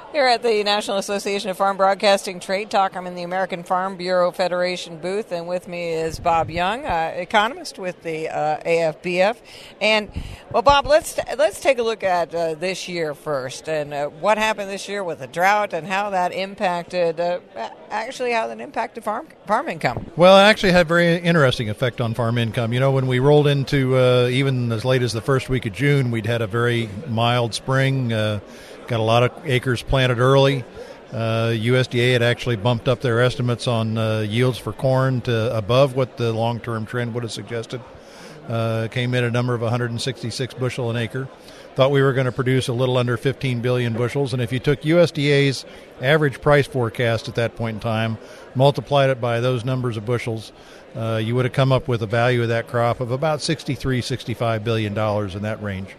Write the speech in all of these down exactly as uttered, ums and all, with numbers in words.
Here at the National Association of Farm Broadcasting Trade Talk, I'm in the American Farm Bureau Federation booth, and with me is Bob Young, uh, economist with the uh, A F B F. And, well, Bob, let's let's take a look at uh, this year first, and uh, what happened this year with the drought and how that impacted, uh, actually how that impacted farm farm income. Well, it actually had a very interesting effect on farm income. You know, when we rolled into uh, even as late as the first week of June, we'd had a very mild spring. Uh, Got a lot of acres planted early. Uh, U S D A had actually bumped up their estimates on uh, yields for corn to above what the long-term trend would have suggested. Uh, came in a number of one hundred sixty-six bushel an acre. Thought we were going to produce a little under fifteen billion bushels. And if you took U S D A's average price forecast at that point in time, multiplied it by those numbers of bushels, uh, you would have come up with a value of that crop of about sixty-three, sixty-five billion dollars in that range.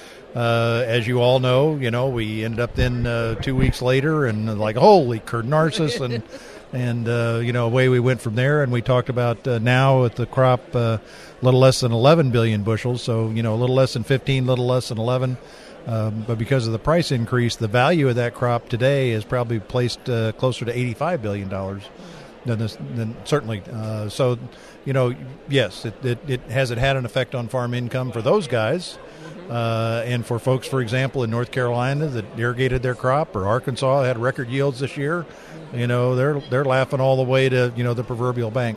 Uh, as you all know, you know, we ended up then uh, two weeks later and like, holy Narcissus, and, and uh, you know, away we went from there. And we talked about uh, now at the crop uh, a little less than eleven billion bushels. So, you know, a little less than fifteen, a little less than eleven. Um, but because of the price increase, the value of that crop today is probably placed uh, closer to eighty-five billion dollars than, this, than certainly. Uh, so, you know, yes, it, it, it has it had an effect on farm income for those guys. Uh, and for folks, for example, in North Carolina that irrigated their crop, or Arkansas had record yields this year, you know, they're they're laughing all the way to, you know, the proverbial bank.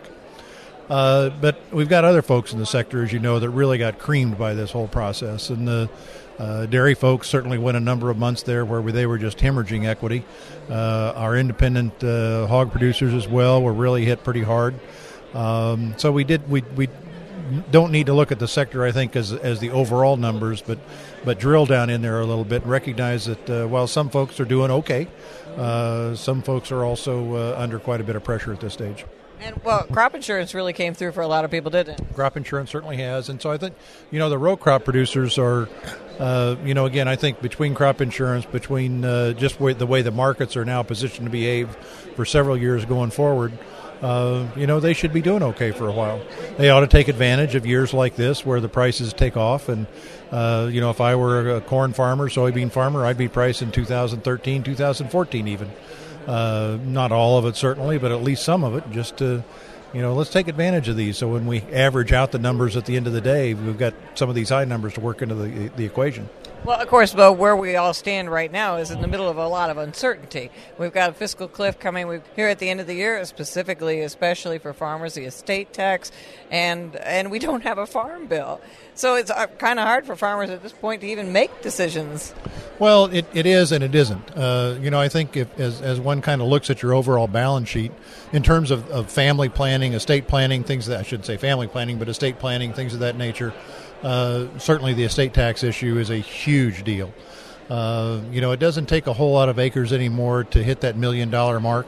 Uh, but we've got other folks in the sector, as you know, that really got creamed by this whole process. And the uh, dairy folks certainly went a number of months there where they were just hemorrhaging equity. Uh, our independent uh, hog producers as well were really hit pretty hard. Um, so we did we we. don't need to look at the sector, I think, as as the overall numbers, but but drill down in there a little bit and recognize that uh, while some folks are doing okay, uh, some folks are also uh, under quite a bit of pressure at this stage. And, well, crop insurance really came through for a lot of people, didn't it? Crop insurance certainly has. And so I think, you know, the row crop producers are, uh, you know, again, I think between crop insurance, between uh, just way, the way the markets are now positioned to behave for several years going forward, Uh, you know, they should be doing okay for a while. They ought to take advantage of years like this where the prices take off. And, uh, you know, if I were a corn farmer, soybean farmer, I'd be priced in two thousand thirteen, two thousand fourteen even. Uh, not all of it, certainly, but at least some of it, just to, you know, let's take advantage of these. So when we average out the numbers at the end of the day, we've got some of these high numbers to work into the, the equation. Well, of course, though, where we all stand right now is in the middle of a lot of uncertainty. We've got a fiscal cliff coming we've, here at the end of the year, specifically, especially for farmers, the estate tax, and and we don't have a farm bill. So it's kind of hard for farmers at this point to even make decisions. Well, it, it is and it isn't. Uh, you know, I think if, as, as one kind of looks at your overall balance sheet, in terms of, of family planning, estate planning, things that I shouldn't say family planning, but estate planning, things of that nature, Uh, certainly the estate tax issue is a huge deal. Uh, you know, it doesn't take a whole lot of acres anymore to hit that million dollar mark.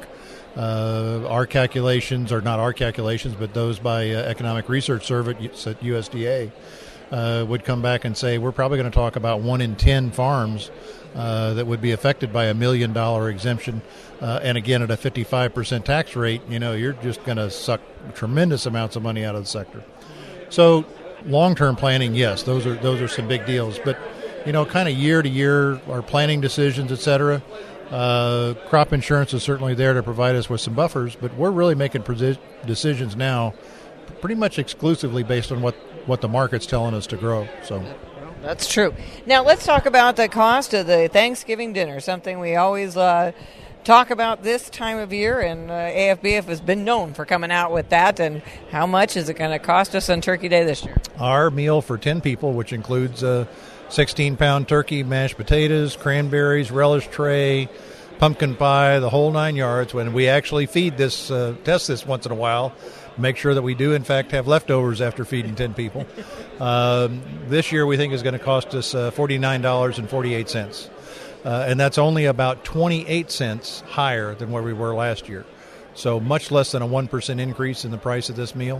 Uh, our calculations, or not our calculations, but those by uh, Economic Research Service at U S D A, uh, would come back and say we're probably going to talk about one in ten farms uh, that would be affected by a million dollar exemption. Uh, and again, at a fifty-five percent tax rate, you know, you're just going to suck tremendous amounts of money out of the sector. So, long-term planning, yes, those are those are some big deals. But, you know, kind of year to year, our planning decisions, et cetera, uh, crop insurance is certainly there to provide us with some buffers, but we're really making presi- decisions now pretty much exclusively based on what, what the market's telling us to grow. So that's true. Now, let's talk about the cost of the Thanksgiving dinner, something we always uh, talk about this time of year, and uh, A F B F has been known for coming out with that. And how much is it going to cost us on Turkey Day this year? Our meal for ten people, which includes a sixteen-pound turkey, mashed potatoes, cranberries, relish tray, pumpkin pie, the whole nine yards. When we actually feed this, uh, test this once in a while, make sure that we do, in fact, have leftovers after feeding ten people. Um, this year we think is going to cost us uh, forty-nine dollars and forty-eight cents. Uh, and that's only about twenty-eight cents higher than where we were last year. So much less than a one percent increase in the price of this meal.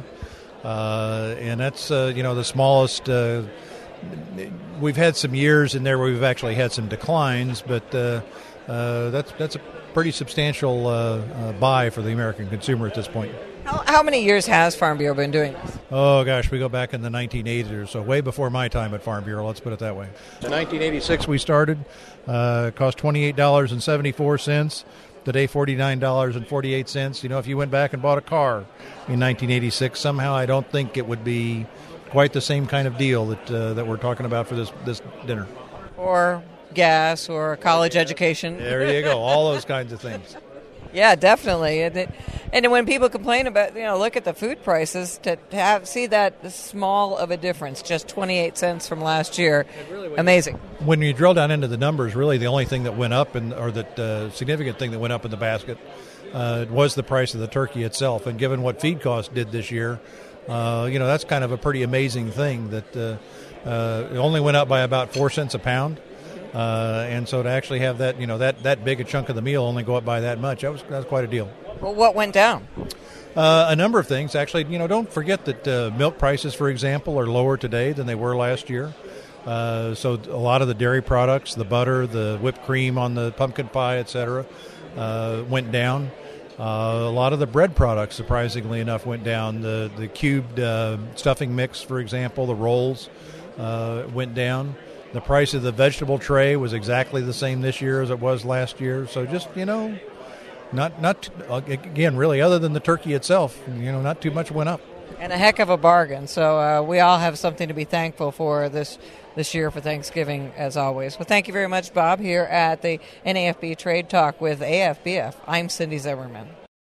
Uh, and that's, uh, you know, the smallest. Uh, we've had some years in there where we've actually had some declines, but uh, uh, that's that's a pretty substantial uh, uh, buy for the American consumer at this point. How, how many years has Farm Bureau been doing this? Oh, gosh, we go back in the nineteen eighties or so, way before my time at Farm Bureau, let's put it that way. In nineteen eighty-six we started. Uh, it cost twenty-eight dollars and seventy-four cents. Today, forty-nine dollars and forty-eight cents. You know, if you went back and bought a car in nineteen eighty-six, somehow I don't think it would be quite the same kind of deal that uh, that we're talking about for this, this dinner. Or gas or college education. There you go, all those kinds of things. Yeah, definitely. And, it, and when people complain about, you know, look at the food prices, to have see that small of a difference, just twenty-eight cents from last year, really, amazing. When you drill down into the numbers, really the only thing that went up, in, or the uh, significant thing that went up in the basket, uh, was the price of the turkey itself. And given what feed costs did this year, uh, you know, that's kind of a pretty amazing thing that uh, uh, it only went up by about four cents a pound. Uh, and so to actually have that, you know, that, that big a chunk of the meal only go up by that much, that was, that was quite a deal. Well, what went down? Uh, a number of things. Actually, you know, don't forget that uh, milk prices, for example, are lower today than they were last year. Uh, so a lot of the dairy products, the butter, the whipped cream on the pumpkin pie, et cetera, uh, went down. Uh, a lot of the bread products, surprisingly enough, went down. The, the cubed uh, stuffing mix, for example, the rolls uh, went down. The price of the vegetable tray was exactly the same this year as it was last year. So just, you know, not, not again, really, other than the turkey itself, you know, not too much went up. And a heck of a bargain. So uh, we all have something to be thankful for this this year for Thanksgiving, as always. Well, thank you very much, Bob, here at the N A F B Trade Talk with A F B F. I'm Cindy Zimmerman.